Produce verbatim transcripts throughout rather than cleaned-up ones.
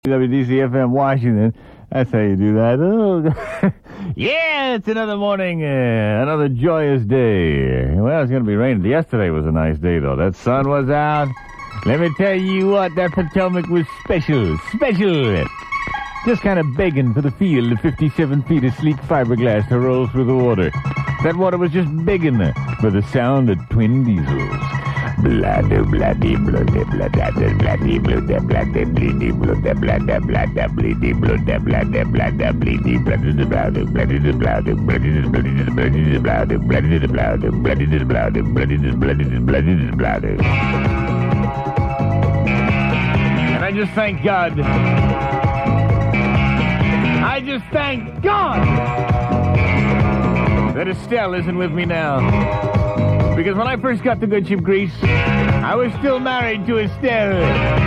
W D C F M Washington. That's how you do that. Oh. Yeah, it's another morning, uh, another joyous day. Well, it's going to be raining. Yesterday was a nice day, though. That sun was out. Let me tell you what, that Potomac was special. Special. Just kind of begging for the feel of fifty-seven feet of sleek fiberglass to roll through the water. That water was just begging for the sound of twin diesels. Bladder, bladdy, bloody, bladder, bladdy, bloody, bladder, bleedy, bloody, bladder, bladder, bleedy, bloody, bladder, bladder, bleedy, bloody, the bladder, bloody, the bladder, bloody, the bloody, the bloody, the bladder, bloody, the bladder, bloody, the bladder, bloody, the bloody, the bloody, the bladder. And I just thank God. I just thank God that Estelle isn't with me now. Because when I first got to Good Ship Grease, I was still married to Estelle.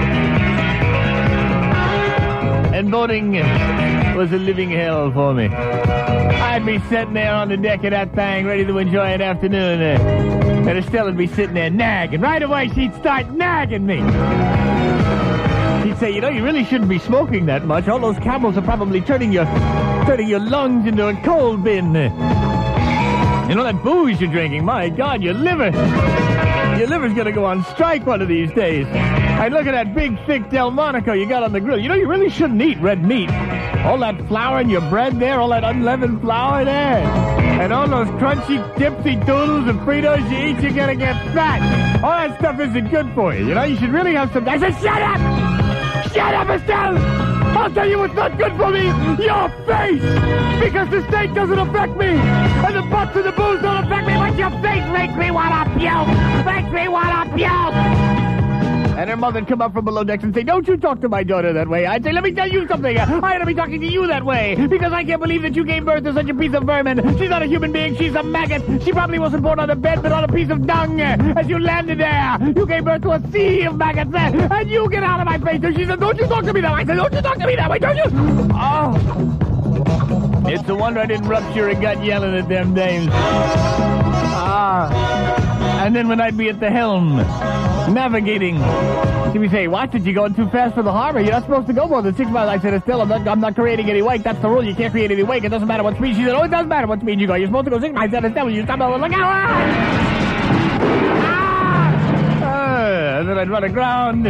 And boating was a living hell for me. I'd be sitting there on the deck of that thing, ready to enjoy an afternoon. Uh, and Estelle would be sitting there nagging. Right away, she'd start nagging me. She'd say, you know, you really shouldn't be smoking that much. All those camels are probably turning your, turning your lungs into a coal bin. You know that booze you're drinking, my God, your liver, your liver's gonna go on strike one of these days. I look at that big, thick Delmonico you got on the grill. You know, you really shouldn't eat red meat. All that flour in your bread there, all that unleavened flour there, and all those crunchy, dipsy doodles and Fritos you eat, you're gonna get fat. All that stuff isn't good for you, you know? You should really have some... I said, shut up! Shut up, Estelle! I'll tell you what's not good for me! Your face! Because the steak doesn't affect me! And the butts and the booze don't affect me, but your face makes me want to puke! Makes me want to puke! And her mother'd come up from below decks and say, don't you talk to my daughter that way. I'd say, let me tell you something. I ought to be talking to you that way. Because I can't believe that you gave birth to such a piece of vermin. She's not a human being. She's a maggot. She probably wasn't born on a bed, but on a piece of dung. As you landed there, you gave birth to a sea of maggots. And you get out of my face. And she said, don't you talk to me that way. I said, don't you talk to me that way, don't you? Oh. It's a wonder I didn't rupture a gut yelling at them dames. Ah. And then when I'd be at the helm, navigating, she'd be saying, what, did you going too fast for the harbor? You're not supposed to go more than six miles. I said, Estelle, I'm not, I'm not creating any wake. That's the rule. You can't create any wake. It doesn't matter what speed. She said, oh, it does matter what speed you go. You're supposed to go six miles. I said, Estelle, you stop over. Look out. Ah! Uh, and then I'd run aground.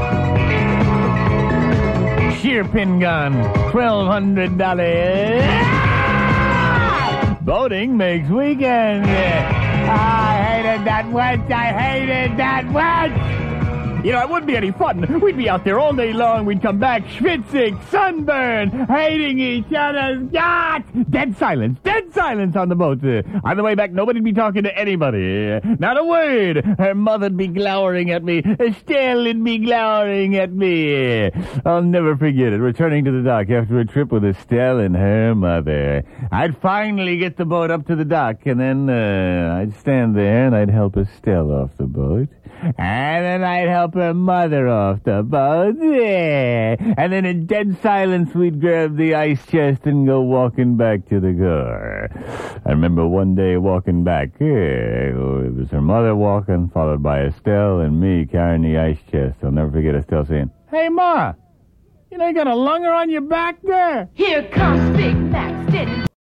Sheer pin gun. twelve hundred dollars. Ah! Boating makes weekend. I hated that wench. I hated that wench. You know, it wouldn't be any fun. We'd be out there all day long. We'd come back schwitzing, sunburned, hating each other's guts. Dead silence. Dead silence on the boat. Uh, on the way back, nobody'd be talking to anybody. Uh, not a word. Her mother'd be glowering at me. Estelle'd be glowering at me. I'll never forget it. Returning to the dock after a trip with Estelle and her mother. I'd finally get the boat up to the dock, and then uh, I'd stand there, and I'd help Estelle off the boat. And then I'd help her mother off the boat. Yeah. And then in dead silence, we'd grab the ice chest and go walking back to the car. I remember one day walking back. Yeah, it was her mother walking, followed by Estelle and me carrying the ice chest. I'll never forget Estelle saying, hey, Ma, you know you got a lunger on your back there? Here comes Big Mac, steady